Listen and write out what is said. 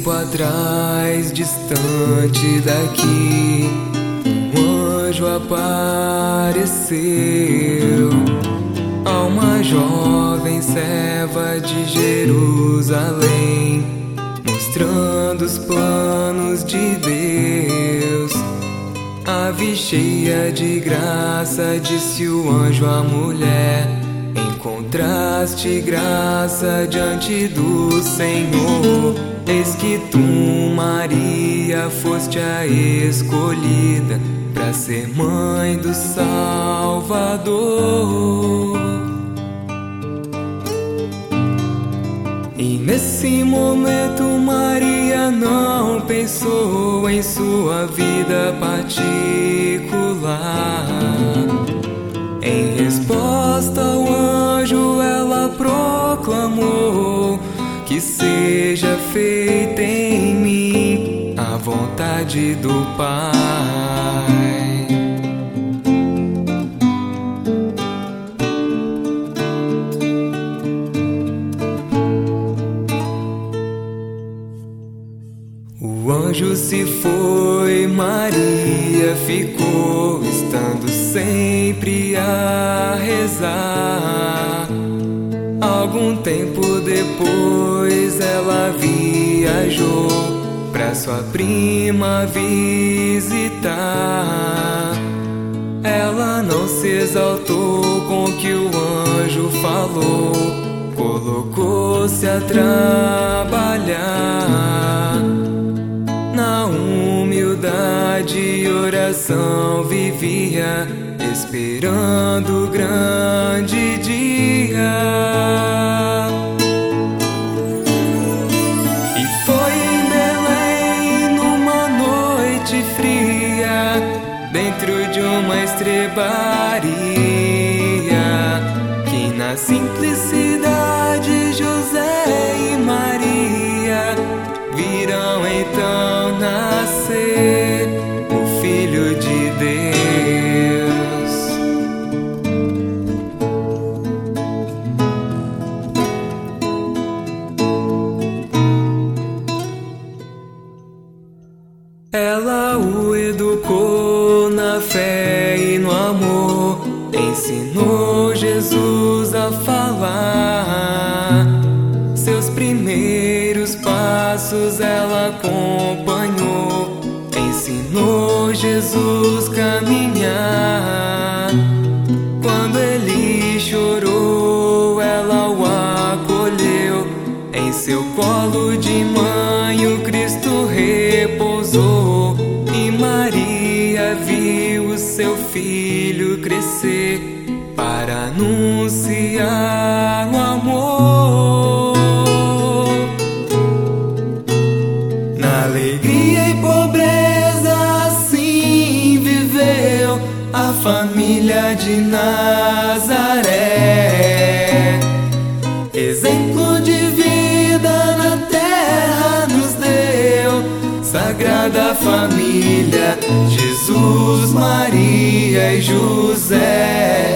tempo atrás, distante daqui, um anjo apareceu a uma jovem serva de Jerusalém, mostrando os planos de Deus. Ave cheia de graça, disse o anjo à mulher, encontraste graça diante do Senhor. Eis que tu, Maria, foste a escolhida para ser mãe do Salvador. E nesse momento Maria não pensou em sua vida particular. Em resposta ao anjo ela proclamou: que seja feita em mim a vontade do Pai. O anjo se foi, Maria ficou, estando sempre a rezar. Algum tempo depois ela viajou pra sua prima visitar. Ela não se exaltou com o que o anjo falou, colocou-se a trabalhar. Na humildade e oração vivia, esperando o grande dia. E foi em Belém, numa noite fria, dentro de uma estrebaria, que na simplicidade José e Maria viram então nascer o Filho de Deus. Ela o educou na fé e no amor, ensinou Jesus a falar. Seus primeiros passos ela acompanhou, ensinou Jesus caminhar. Quando ele chorou, ela o acolheu, em seu colo de mãe o Cristo repousou. E Maria viu o seu filho crescer para anunciar o amor. Na alegria e pobreza assim viveu a família de Nazaré. Exemplo de vida na terra nos deu, Sagrada Família, Jesus, Maria e José.